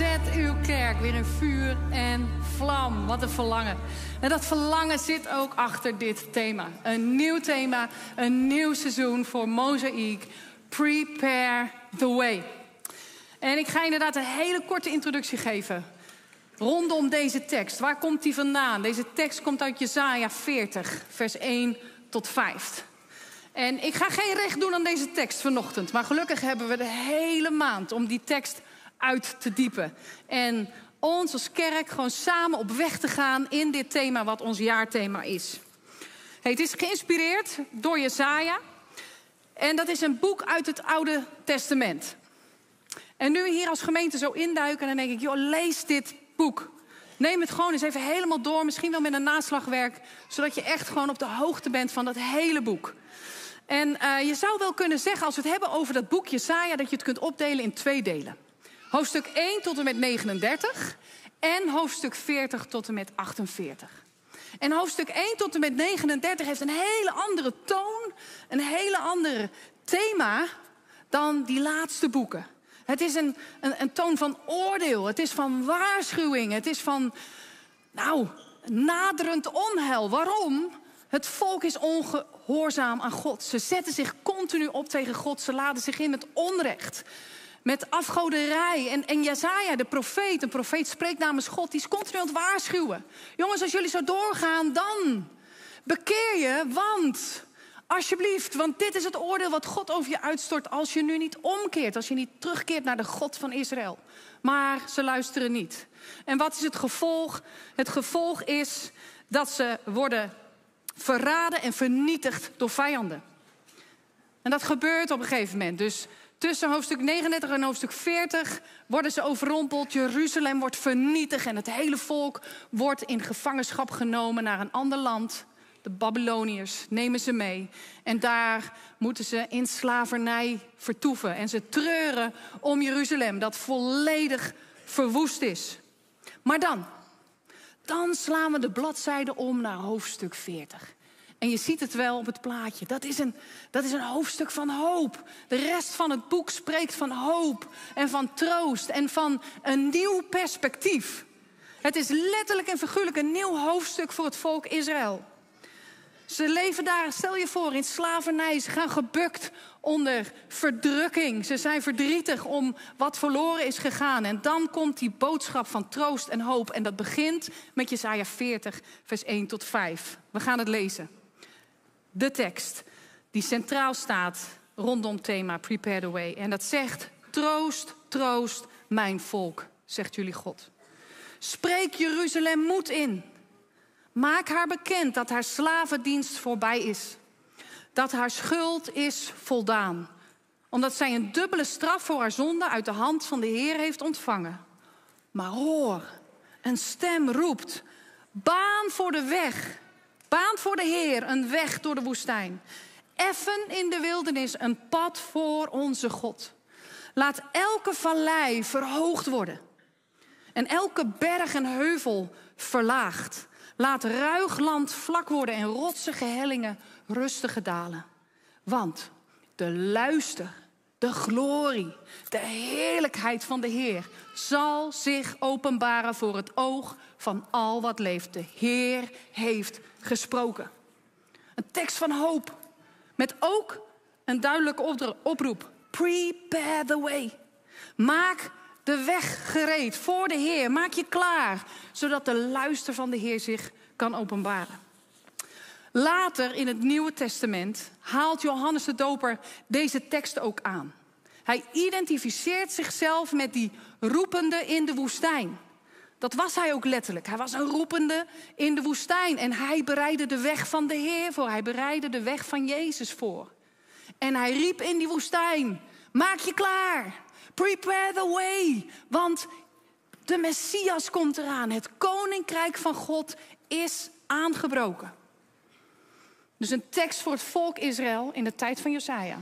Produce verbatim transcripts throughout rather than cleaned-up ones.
Zet uw kerk weer in vuur en vlam. Wat een verlangen. En dat verlangen zit ook achter dit thema. Een nieuw thema, een nieuw seizoen voor Mozaïek. Prepare the way. En ik ga inderdaad een hele korte introductie geven rondom deze tekst. Waar komt die vandaan? Deze tekst komt uit Jesaja veertig, vers één tot vijf. En ik ga geen recht doen aan deze tekst vanochtend. Maar gelukkig hebben we de hele maand om die tekst uit te diepen. En ons als kerk gewoon samen op weg te gaan in dit thema wat ons jaarthema is. Hey, het is geïnspireerd door Jesaja. En dat is een boek uit het Oude Testament. En nu hier als gemeente zo induiken, dan denk ik, joh, lees dit boek. Neem het gewoon eens even helemaal door, misschien wel met een naslagwerk, zodat je echt gewoon op de hoogte bent van dat hele boek. En uh, je zou wel kunnen zeggen, als we het hebben over dat boek Jesaja, dat je het kunt opdelen in twee delen. Hoofdstuk één tot en met negenendertig en hoofdstuk veertig tot en met achtenveertig. En hoofdstuk één tot en met negenendertig heeft een hele andere toon, een hele andere thema dan die laatste boeken. Het is een, een, een toon van oordeel, het is van waarschuwing, het is van, nou, naderend onheil. Waarom? Het volk is ongehoorzaam aan God. Ze zetten zich continu op tegen God, ze laden zich in met onrecht. Met afgoderij. En, en Jesaja, de profeet, een profeet spreekt namens God, die is continu aan het waarschuwen. Jongens, als jullie zo doorgaan, dan bekeer je, want alsjeblieft, want dit is het oordeel wat God over je uitstort als je nu niet omkeert, als je niet terugkeert naar de God van Israël. Maar ze luisteren niet. En wat is het gevolg? Het gevolg is dat ze worden verraden en vernietigd door vijanden. En dat gebeurt op een gegeven moment. Dus tussen hoofdstuk negenendertig en hoofdstuk veertig worden ze overrompeld. Jeruzalem wordt vernietigd en het hele volk wordt in gevangenschap genomen naar een ander land. De Babyloniërs nemen ze mee. En daar moeten ze in slavernij vertoeven. En ze treuren om Jeruzalem dat volledig verwoest is. Maar dan, dan slaan we de bladzijde om naar hoofdstuk veertig. En je ziet het wel op het plaatje. Dat is, een, dat is een hoofdstuk van hoop. De rest van het boek spreekt van hoop en van troost en van een nieuw perspectief. Het is letterlijk en figuurlijk een nieuw hoofdstuk voor het volk Israël. Ze leven daar, stel je voor, in slavernij. Ze gaan gebukt onder verdrukking. Ze zijn verdrietig om wat verloren is gegaan. En dan komt die boodschap van troost en hoop. En dat begint met Jesaja veertig, vers één tot vijf. We gaan het lezen. De tekst die centraal staat rondom het thema Prepare the Way. En dat zegt, troost, troost mijn volk, zegt jullie God. Spreek Jeruzalem moed in. Maak haar bekend dat haar slavendienst voorbij is. Dat haar schuld is voldaan. Omdat zij een dubbele straf voor haar zonde uit de hand van de Heer heeft ontvangen. Maar hoor, een stem roept. Baan voor de weg. Baan voor de Heer, een weg door de woestijn. Effen in de wildernis, een pad voor onze God. Laat elke vallei verhoogd worden. En elke berg en heuvel verlaagd. Laat ruig land vlak worden en rotsige hellingen rustige dalen. Want de luister, de glorie, de heerlijkheid van de Heer zal zich openbaren voor het oog van al wat leeft. De Heer heeft gesproken. Een tekst van hoop. Met ook een duidelijke oproep. Prepare the way. Maak de weg gereed voor de Heer. Maak je klaar, zodat de luister van de Heer zich kan openbaren. Later in het Nieuwe Testament haalt Johannes de Doper deze tekst ook aan. Hij identificeert zichzelf met die roepende in de woestijn. Dat was hij ook letterlijk. Hij was een roepende in de woestijn. En hij bereidde de weg van de Heer voor. Hij bereidde de weg van Jezus voor. En hij riep in die woestijn, maak je klaar. Prepare the way. Want de Messias komt eraan. Het koninkrijk van God is aangebroken. Dus een tekst voor het volk Israël in de tijd van Jesaja.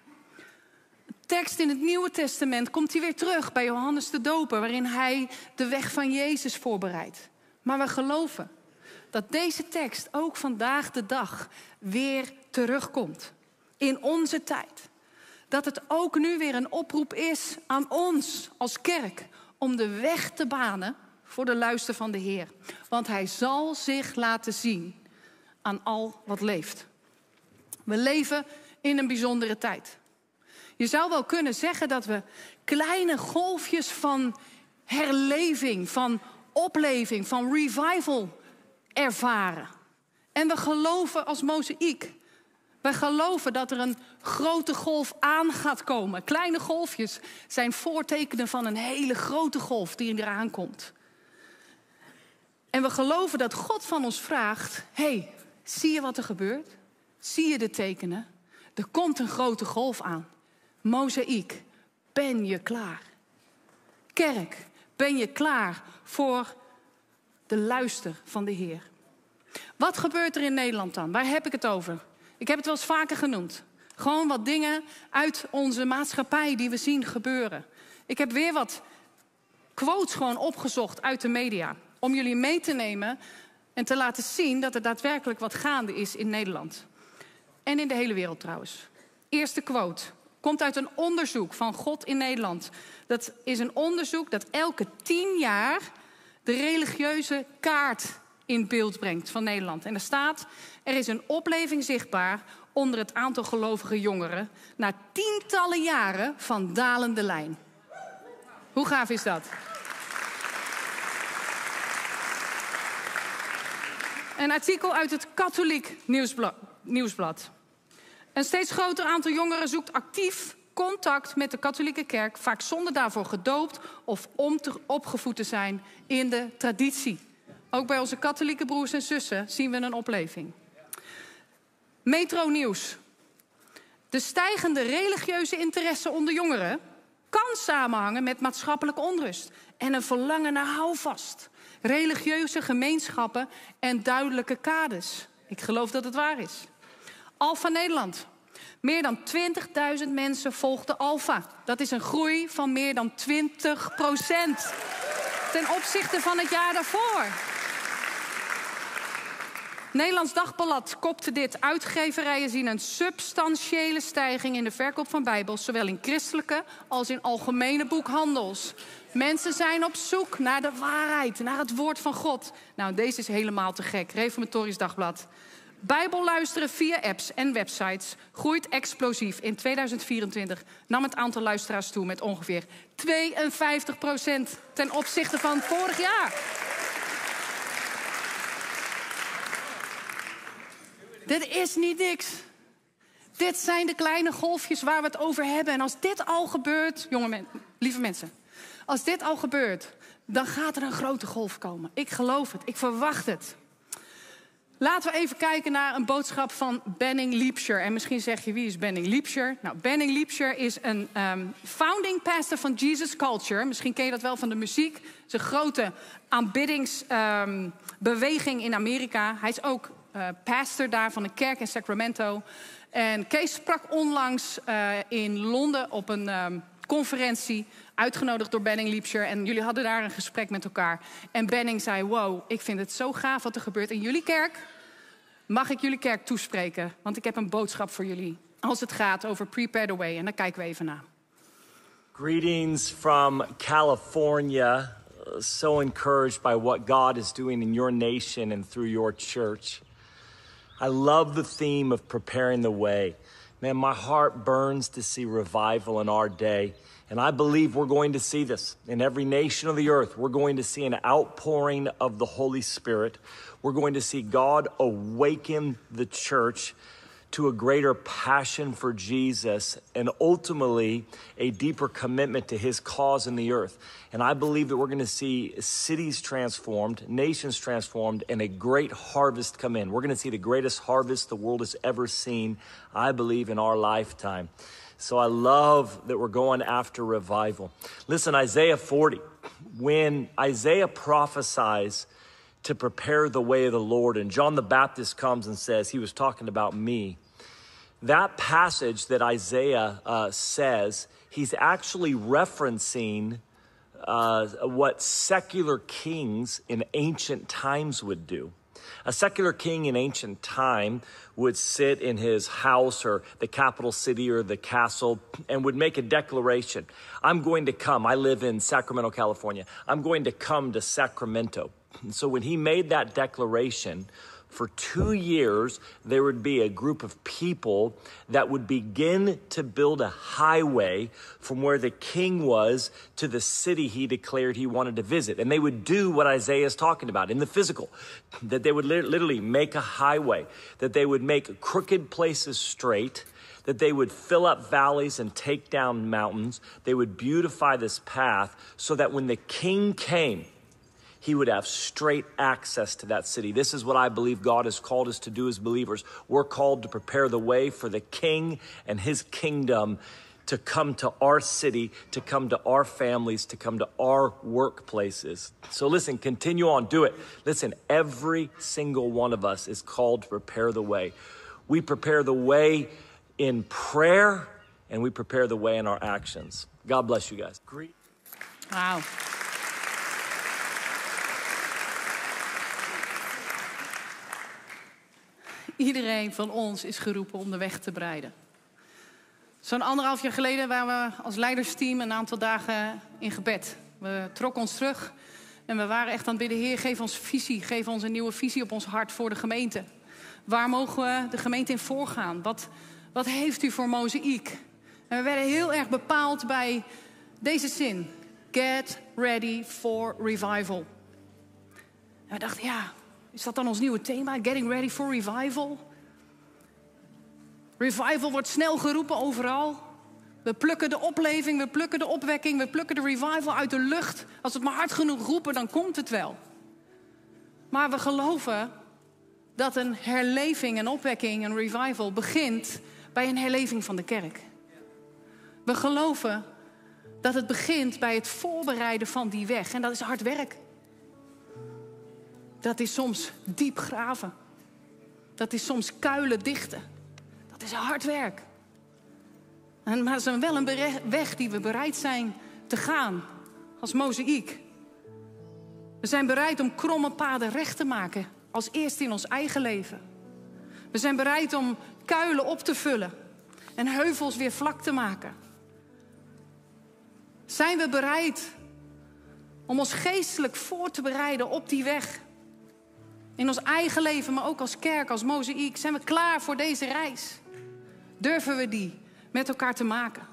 Een tekst in het Nieuwe Testament komt hij weer terug bij Johannes de Doper, waarin hij de weg van Jezus voorbereidt. Maar we geloven dat deze tekst ook vandaag de dag weer terugkomt. In onze tijd. Dat het ook nu weer een oproep is aan ons als kerk om de weg te banen voor de luister van de Heer. Want hij zal zich laten zien aan al wat leeft. We leven in een bijzondere tijd. Je zou wel kunnen zeggen dat we kleine golfjes van herleving, van opleving, van revival ervaren. En we geloven als mozaïek. We geloven dat er een grote golf aan gaat komen. Kleine golfjes zijn voortekenen van een hele grote golf die eraan komt. En we geloven dat God van ons vraagt: hey, zie je wat er gebeurt? Zie je de tekenen? Er komt een grote golf aan. Mozaïek, ben je klaar? Kerk, ben je klaar voor de luister van de Heer? Wat gebeurt er in Nederland dan? Waar heb ik het over? Ik heb het wel eens vaker genoemd. Gewoon wat dingen uit onze maatschappij die we zien gebeuren. Ik heb weer wat quotes gewoon opgezocht uit de media. Om jullie mee te nemen en te laten zien dat er daadwerkelijk wat gaande is in Nederland. En in de hele wereld trouwens. Eerste quote komt uit een onderzoek van God in Nederland. Dat is een onderzoek dat elke tien jaar de religieuze kaart in beeld brengt van Nederland. En er staat: er is een opleving zichtbaar onder het aantal gelovige jongeren na tientallen jaren van dalende lijn. Hoe gaaf is dat? Een artikel uit het Katholiek Nieuwsblad. Nieuwsblad. Een steeds groter aantal jongeren zoekt actief contact met de katholieke kerk, vaak zonder daarvoor gedoopt of om te, opgevoed te zijn in de traditie. Ook bij onze katholieke broers en zussen zien we een opleving. Metro Nieuws. De stijgende religieuze interesse onder jongeren kan samenhangen met maatschappelijke onrust en een verlangen naar houvast, religieuze gemeenschappen en duidelijke kaders. Ik geloof dat het waar is. Alpha Nederland. Meer dan twintigduizend mensen volgden Alpha. Dat is een groei van meer dan twintig procent ten opzichte van het jaar daarvoor. Nederlands Dagblad kopte dit. Uitgeverijen zien een substantiële stijging in de verkoop van Bijbels, zowel in christelijke als in algemene boekhandels. Mensen zijn op zoek naar de waarheid, naar het woord van God. Nou, deze is helemaal te gek. Reformatorisch Dagblad. Bijbel luisteren via apps en websites groeit explosief. In tweeduizend vierentwintig nam het aantal luisteraars toe met ongeveer tweeënvijftig procent ten opzichte van vorig jaar. Dit is niet niks. Dit zijn de kleine golfjes waar we het over hebben. En als dit al gebeurt, jonge men, lieve mensen, als dit al gebeurt, dan gaat er een grote golf komen. Ik geloof het, ik verwacht het. Laten we even kijken naar een boodschap van Benning Liebscher. En misschien zeg je, wie is Benning Liebscher? Nou, Benning Liebscher is een um, founding pastor van Jesus Culture. Misschien ken je dat wel van de muziek. Het is een grote aanbiddingsbeweging um, in Amerika. Hij is ook uh, pastor daar van een kerk in Sacramento. En Kees sprak onlangs uh, in Londen op een um, conferentie, uitgenodigd door Benning Liebscher. En jullie hadden daar een gesprek met elkaar. En Benning zei, wow, ik vind het zo gaaf wat er gebeurt in jullie kerk. Mag ik jullie kerk toespreken? Want ik heb een boodschap voor jullie. Als het gaat over Prepare the Way. En daar kijken we even naar. Greetings from California. So encouraged by what God is doing in your nation and through your church. I love the theme of preparing the way. Man, my heart burns to see revival in our day. And I believe we're going to see this in every nation of the earth. We're going to see an outpouring of the Holy Spirit. We're going to see God awaken the church to a greater passion for Jesus and ultimately a deeper commitment to his cause in the earth. And I believe that we're going to see cities transformed, nations transformed, and a great harvest come in. We're going to see the greatest harvest the world has ever seen, I believe, in our lifetime. So I love that we're going after revival. Listen, Isaiah forty, when Isaiah prophesies to prepare the way of the Lord, and John the Baptist comes and says, he was talking about me. That passage that Isaiah uh, says, he's actually referencing uh, what secular kings in ancient times would do. A secular king in ancient time would sit in his house or the capital city or the castle and would make a declaration. I'm going to come. I live in Sacramento, California. I'm going to come to Sacramento. And so when he made that declaration, for two years, there would be a group of people that would begin to build a highway from where the king was to the city he declared he wanted to visit. And they would do what Isaiah is talking about in the physical, that they would literally make a highway, that they would make crooked places straight, that they would fill up valleys and take down mountains. They would beautify this path so that when the king came, he would have straight access to that city. This is what I believe God has called us to do as believers. We're called to prepare the way for the king and his kingdom to come to our city, to come to our families, to come to our workplaces. So listen, continue on, do it. Listen, every single one of us is called to prepare the way. We prepare the way in prayer, and we prepare the way in our actions. God bless you guys. Great. Wow. Iedereen van ons is geroepen om de weg te bereiden. Zo'n anderhalf jaar geleden waren we als leidersteam een aantal dagen in gebed. We trokken ons terug en we waren echt aan het bidden. Heer, geef ons visie, geef ons een nieuwe visie op ons hart voor de gemeente. Waar mogen we de gemeente in voorgaan? Wat, wat heeft u voor Mozaïek? En we werden heel erg bepaald bij deze zin. Get ready for revival. En we dachten, ja... Is dat dan ons nieuwe thema? Getting ready for revival? Revival wordt snel geroepen overal. We plukken de opleving, we plukken de opwekking, we plukken de revival uit de lucht. Als we het maar hard genoeg roepen, dan komt het wel. Maar we geloven dat een herleving, een opwekking, een revival begint bij een herleving van de kerk. We geloven dat het begint bij het voorbereiden van die weg. En dat is hard werk. Dat is soms diep graven. Dat is soms kuilen dichten. Dat is hard werk. En, maar het is wel een weg die we bereid zijn te gaan. Als Mozaïek. We zijn bereid om kromme paden recht te maken. Als eerste in ons eigen leven. We zijn bereid om kuilen op te vullen. En heuvels weer vlak te maken. Zijn we bereid om ons geestelijk voor te bereiden op die weg? In ons eigen leven, maar ook als kerk, als Mozaïek. Zijn we klaar voor deze reis? Durven we die met elkaar te maken?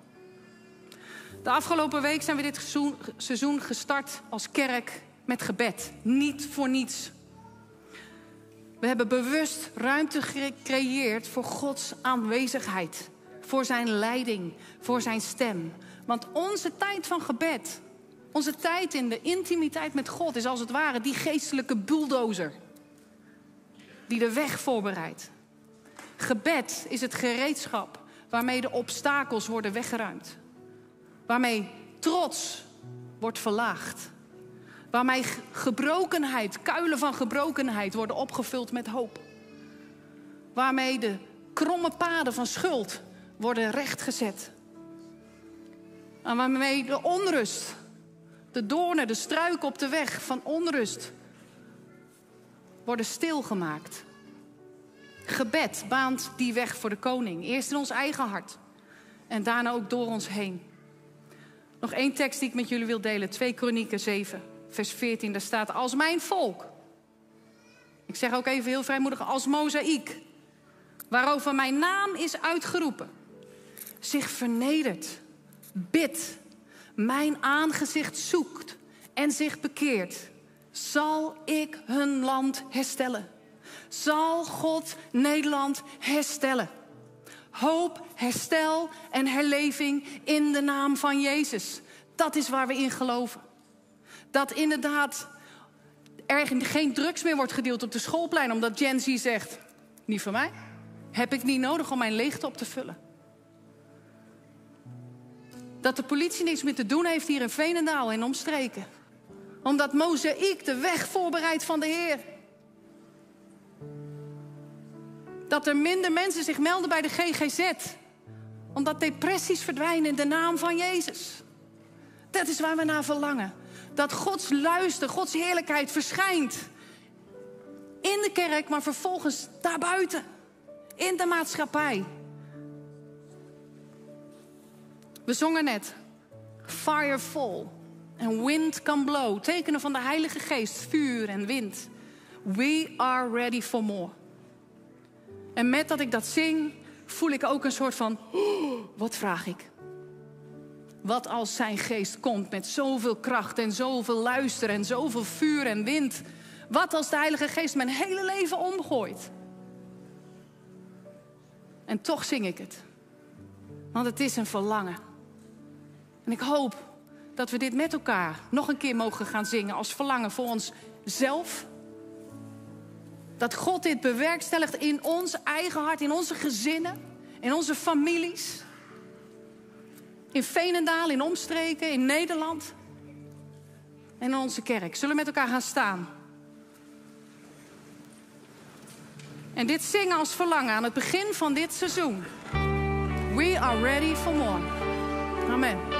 De afgelopen week zijn we dit seizoen gestart als kerk met gebed. Niet voor niets. We hebben bewust ruimte gecreëerd voor Gods aanwezigheid. Voor zijn leiding, voor zijn stem. Want onze tijd van gebed... Onze tijd in de intimiteit met God is als het ware die geestelijke bulldozer. Die de weg voorbereidt. Gebed is het gereedschap waarmee de obstakels worden weggeruimd. Waarmee trots wordt verlaagd. Waarmee gebrokenheid, kuilen van gebrokenheid worden opgevuld met hoop. Waarmee de kromme paden van schuld worden rechtgezet. En waarmee de onrust... De doornen, de struiken op de weg van onrust worden stilgemaakt. Gebed baant die weg voor de koning. Eerst in ons eigen hart. En daarna ook door ons heen. Nog één tekst die ik met jullie wil delen. twee Kronieken zeven, vers veertien. Daar staat, als mijn volk. Ik zeg ook even heel vrijmoedig, als Mozaïek. Waarover mijn naam is uitgeroepen. Zich vernedert. Bidt. Mijn aangezicht zoekt en zich bekeert, zal ik hun land herstellen. Zal God Nederland herstellen. Hoop, herstel en herleving in de naam van Jezus. Dat is waar we in geloven. Dat inderdaad er geen drugs meer wordt gedeeld op de schoolplein, omdat Gen Z zegt, niet voor mij. Heb ik niet nodig om mijn leegte op te vullen. Dat de politie niks meer te doen heeft hier in Veenendaal en omstreken. Omdat Mozaïek de weg voorbereidt van de Heer. Dat er minder mensen zich melden bij de G G Z. Omdat depressies verdwijnen in de naam van Jezus. Dat is waar we naar verlangen. Dat Gods luister, Gods heerlijkheid verschijnt In de kerk, maar vervolgens daarbuiten. In de maatschappij. We zongen net. Fire fall. And wind can blow. Tekenen van de Heilige Geest. Vuur en wind. We are ready for more. En met dat ik dat zing, voel ik ook een soort van... Oh, wat vraag ik? Wat als zijn geest komt met zoveel kracht en zoveel luister en zoveel vuur en wind? Wat als de Heilige Geest mijn hele leven omgooit? En toch zing ik het. Want het is een verlangen. En ik hoop dat we dit met elkaar nog een keer mogen gaan zingen als verlangen voor onszelf. Dat God dit bewerkstelligt in ons eigen hart, in onze gezinnen, in onze families. In Veenendaal, in omstreken, in Nederland. En in onze kerk. Zullen we met elkaar gaan staan? En dit zingen als verlangen aan het begin van dit seizoen. We are ready for more. Amen.